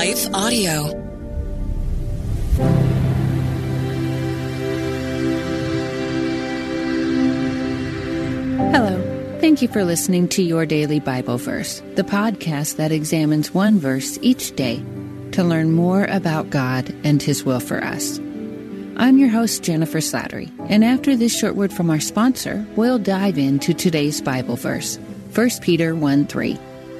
Life Audio. Hello. Thank you for listening to Your Daily Bible Verse, the podcast that examines one verse each day to learn more about God and His will for us. I'm your host, Jennifer Slattery, and after this short word from our sponsor, we'll dive into today's Bible verse, 1 Peter 1:3.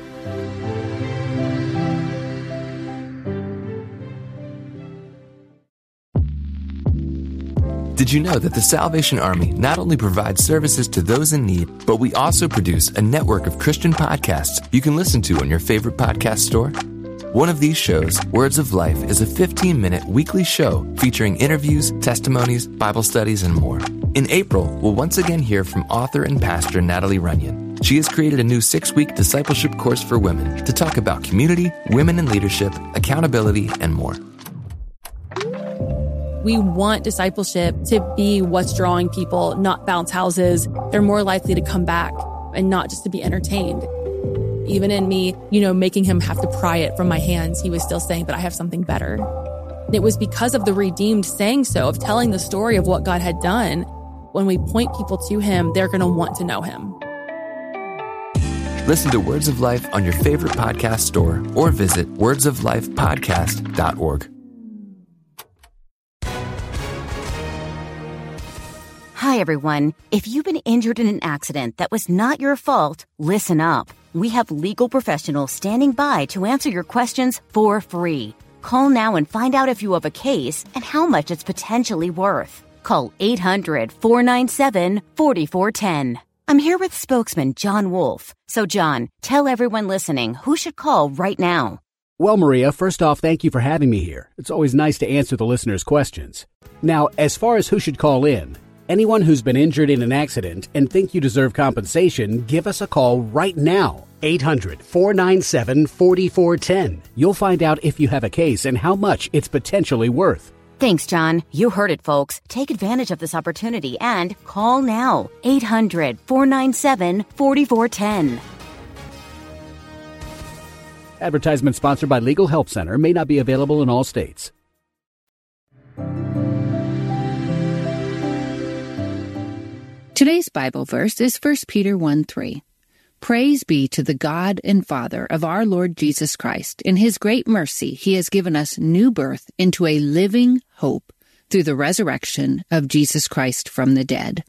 Did you know that the Salvation Army not only provides services to those in need, but we also produce a network of Christian podcasts you can listen to on your favorite podcast store? One of these shows, Words of Life, is a 15-minute weekly show featuring interviews, testimonies, Bible studies, and more. In April, we'll once again hear from author and pastor Natalie Runyon. She has created a new 6-week discipleship course for women to talk about community, women in leadership, accountability, and more. We want discipleship to be what's drawing people, not bounce houses. They're more likely to come back and not just to be entertained. Even in me, making him have to pry it from my hands, he was still saying, but I have something better. And it was because of the redeemed saying so, of telling the story of what God had done. When we point people to him, they're going to want to know him. Listen to Words of Life on your favorite podcast store or visit wordsoflifepodcast.org. Hi, everyone. If you've been injured in an accident that was not your fault, listen up. We have legal professionals standing by to answer your questions for free. Call now and find out if you have a case and how much it's potentially worth. Call 800-497-4410. I'm here with spokesman John Wolf. So, John, tell everyone listening who should call right now. Well, Maria, first off, thank you for having me here. It's always nice to answer the listeners' questions. Now, as far as who should call in, anyone who's been injured in an accident and think you deserve compensation, give us a call right now. 800-497-4410. You'll find out if you have a case and how much it's potentially worth. Thanks, John. You heard it, folks. Take advantage of this opportunity and call now. 800-497-4410. Advertisement sponsored by Legal Help Center. May not be available in all states. Today's Bible verse is 1 Peter 1:3. Praise be to the God and Father of our Lord Jesus Christ. In His great mercy, He has given us new birth into a living hope through the resurrection of Jesus Christ from the dead.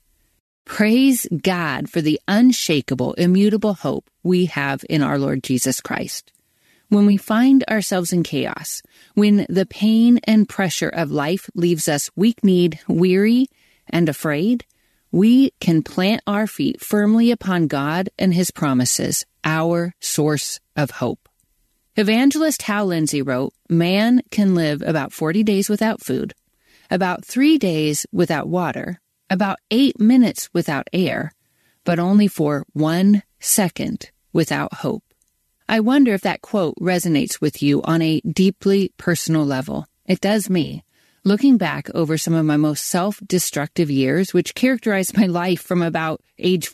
Praise God for the unshakable, immutable hope we have in our Lord Jesus Christ. When we find ourselves in chaos, when the pain and pressure of life leaves us weak-kneed, weary, and afraid, we can plant our feet firmly upon God and His promises, our source of hope. Evangelist Hal Lindsey wrote, "Man can live about 40 days without food, about 3 days without water, about 8 minutes without air, but only for 1 second without hope." I wonder if that quote resonates with you on a deeply personal level. It does me. Looking back over some of my most self-destructive years, which characterized my life from about age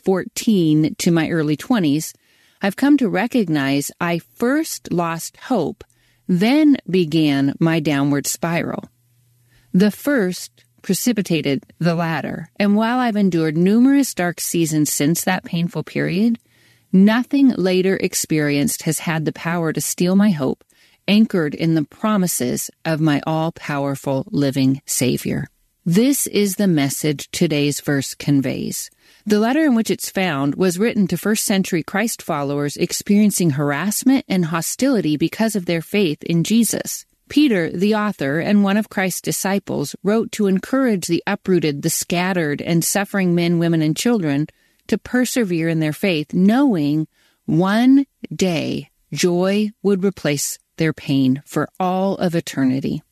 14 to my early 20s, I've come to recognize I first lost hope, then began my downward spiral. The first precipitated the latter, and while I've endured numerous dark seasons since that painful period, nothing later experienced has had the power to steal my hope, anchored in the promises of my all-powerful living Savior. This is the message today's verse conveys. The letter in which it's found was written to first-century Christ followers experiencing harassment and hostility because of their faith in Jesus. Peter, the author and one of Christ's disciples, wrote to encourage the uprooted, the scattered, and suffering men, women, and children to persevere in their faith, knowing one day joy would replace their pain for all of eternity.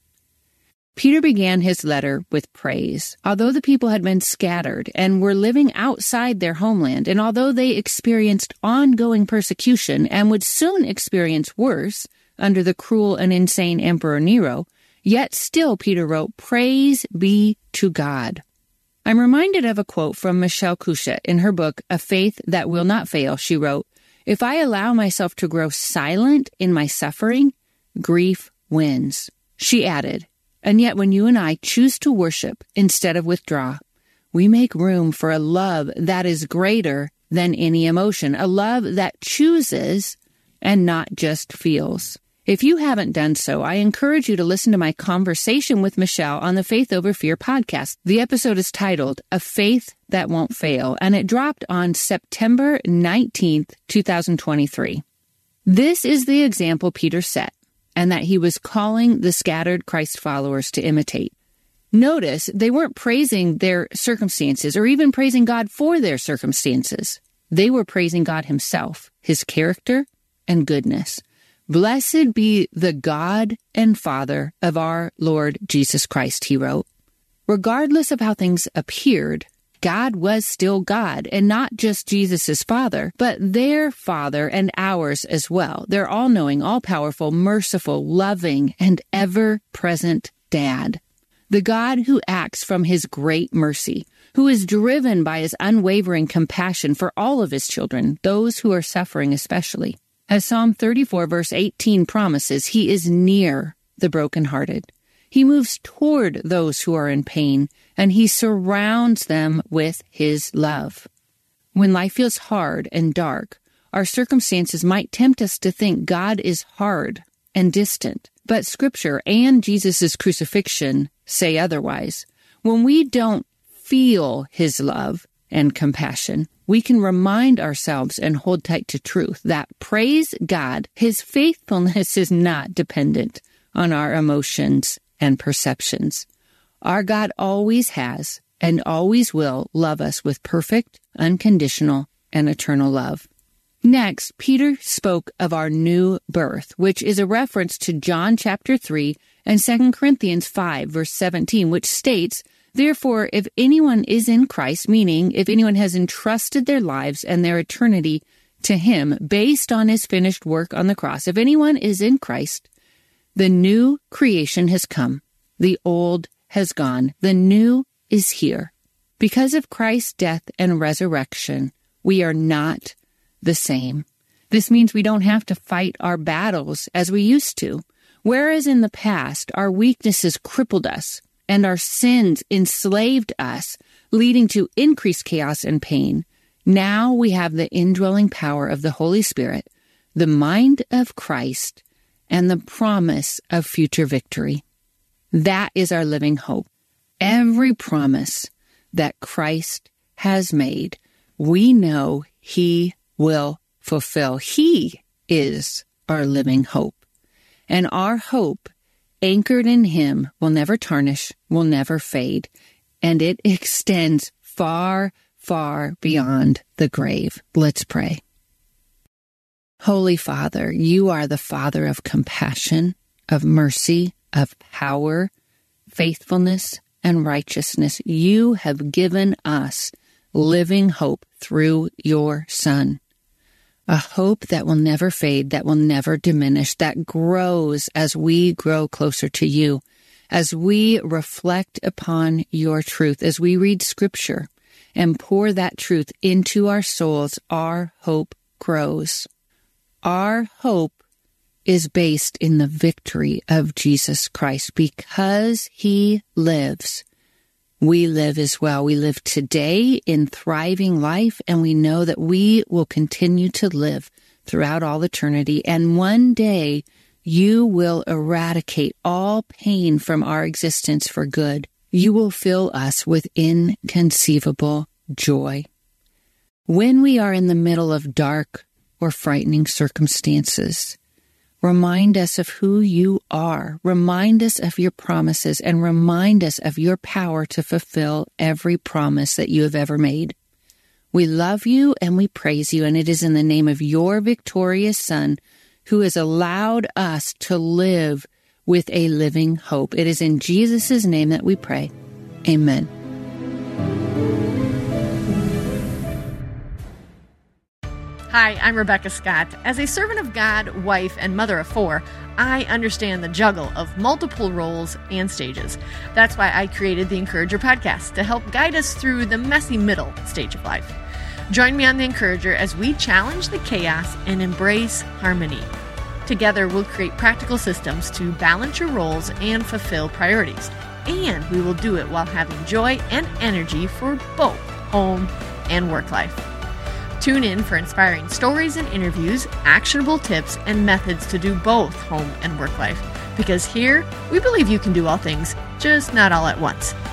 Peter began his letter with praise. Although the people had been scattered and were living outside their homeland, and although they experienced ongoing persecution and would soon experience worse under the cruel and insane Emperor Nero, yet still Peter wrote, "Praise be to God." I'm reminded of a quote from Michelle Couchette in her book, A Faith That Will Not Fail. She wrote, "If I allow myself to grow silent in my suffering, grief wins. She added, and yet when you and I choose to worship instead of withdraw, we make room for a love that is greater than any emotion, a love that chooses and not just feels. If you haven't done so, I encourage you to listen to my conversation with Michelle on the Faith Over Fear podcast. The episode is titled, A Faith That Won't Fail, and it dropped on September 19th, 2023. This is the example Peter set, and that he was calling the scattered Christ followers to imitate. Notice they weren't praising their circumstances or even praising God for their circumstances. They were praising God himself, his character and goodness. Blessed be the God and Father of our Lord Jesus Christ, he wrote. Regardless of how things appeared, God was still God, and not just Jesus' Father, but their Father and ours as well. Their all-knowing, all-powerful, merciful, loving, and ever-present Dad. The God who acts from his great mercy, who is driven by his unwavering compassion for all of his children, those who are suffering especially. As Psalm 34 verse 18 promises, he is near the brokenhearted. He moves toward those who are in pain, and he surrounds them with his love. When life feels hard and dark, our circumstances might tempt us to think God is hard and distant. But Scripture and Jesus' crucifixion say otherwise. When we don't feel his love and compassion, we can remind ourselves and hold tight to truth that, praise God, his faithfulness is not dependent on our emotions and perceptions. Our God always has and always will love us with perfect, unconditional, and eternal love. Next, Peter spoke of our new birth, which is a reference to John chapter 3 and 2 Corinthians 5, verse 17, which states, therefore, if anyone is in Christ, meaning if anyone has entrusted their lives and their eternity to him based on his finished work on the cross, if anyone is in Christ, the new creation has come. The old has gone. The new is here. Because of Christ's death and resurrection, we are not the same. This means we don't have to fight our battles as we used to. Whereas in the past, our weaknesses crippled us and our sins enslaved us, leading to increased chaos and pain, now we have the indwelling power of the Holy Spirit, the mind of Christ, and the promise of future victory. That is our living hope. Every promise that Christ has made, we know he will fulfill. He is our living hope. And our hope, anchored in him, will never tarnish, will never fade, and it extends far, far beyond the grave. Let's pray. Holy Father, you are the Father of compassion, of mercy, of power, faithfulness, and righteousness. You have given us living hope through your Son. A hope that will never fade, that will never diminish, that grows as we grow closer to you, as we reflect upon your truth, as we read Scripture and pour that truth into our souls, our hope grows. Our hope is based in the victory of Jesus Christ. Because he lives, we live as well. We live today in thriving life, and we know that we will continue to live throughout all eternity. And one day, you will eradicate all pain from our existence for good. You will fill us with inconceivable joy. When we are in the middle of dark or frightening circumstances, remind us of who you are. Remind us of your promises, and remind us of your power to fulfill every promise that you have ever made. We love you and we praise you, and it is in the name of your victorious Son who has allowed us to live with a living hope. It is in Jesus' name that we pray. Amen. Hi, I'm Rebecca Scott. As a servant of God, wife, and mother of four, I understand the juggle of multiple roles and stages. That's why I created the Encourager podcast to help guide us through the messy middle stage of life. Join me on the Encourager as we challenge the chaos and embrace harmony. Together, we'll create practical systems to balance your roles and fulfill priorities. And we will do it while having joy and energy for both home and work life. Tune in for inspiring stories and interviews, actionable tips, and methods to do both home and work life. Because here, we believe you can do all things, just not all at once.